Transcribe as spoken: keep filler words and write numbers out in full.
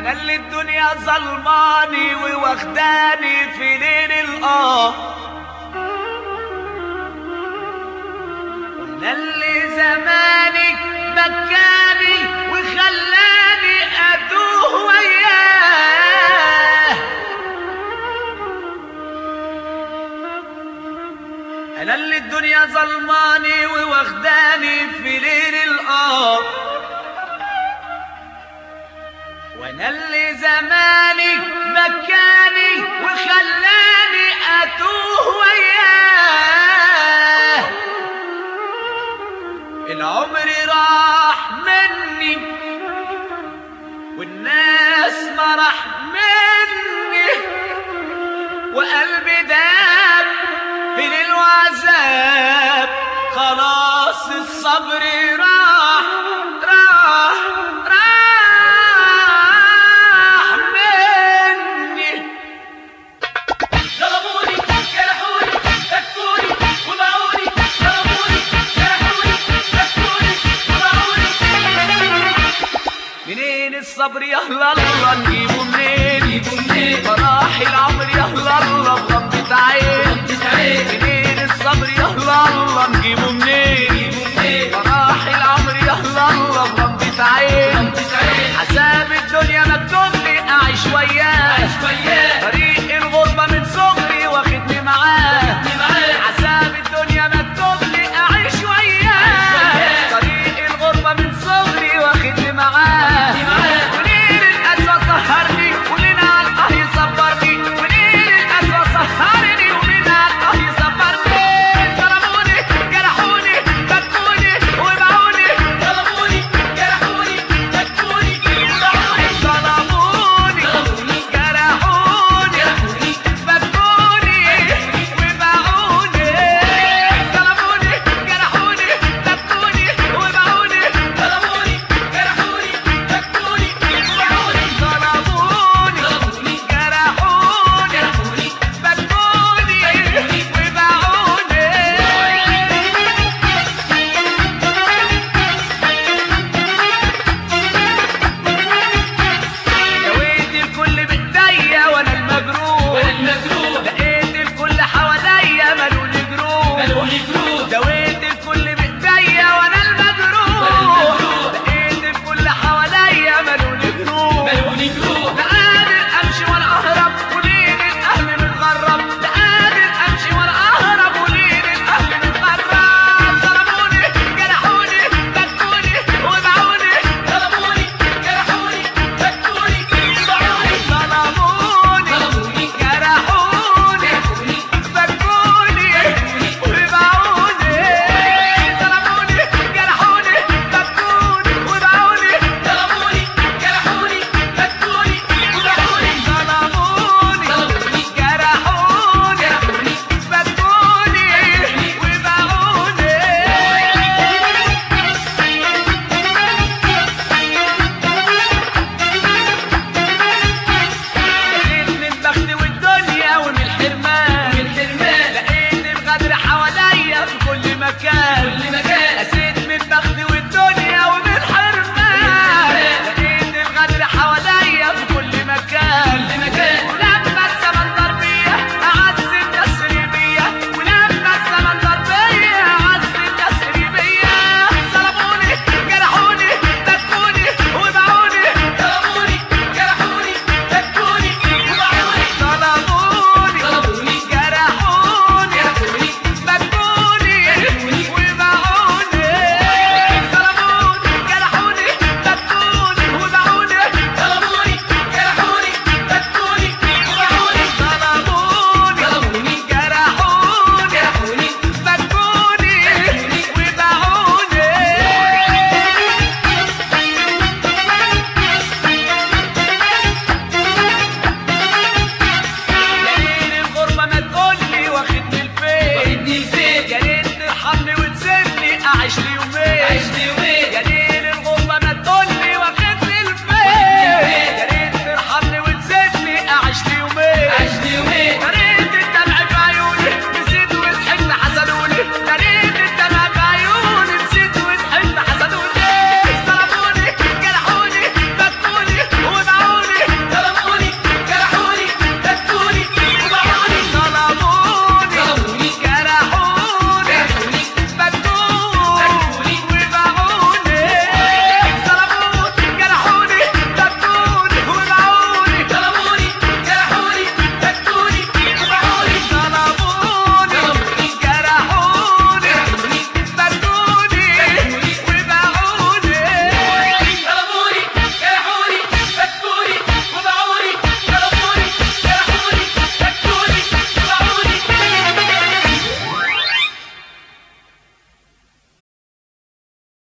انا اللي الدنيا ظلماني وواخداني في ليل القمر، وانا اللي زماني بكاني وخلاني اتوه وياه، انا اللي الدنيا ظلماني وواخداني في ليل القمر، وانا اللي زماني بكاني وخلاني اتوه وياه. العمر راح مني والناس ما راح مني، وقلبي داب في ليل وعذاب، خلاص الصبر راح راح راح مني. ضربوني جرحوني فكوني وباعوني، ضربوني جرحوني فكوني وباعوني. منين الصبر يا الله، نجيبه منين؟ نجيبه منين؟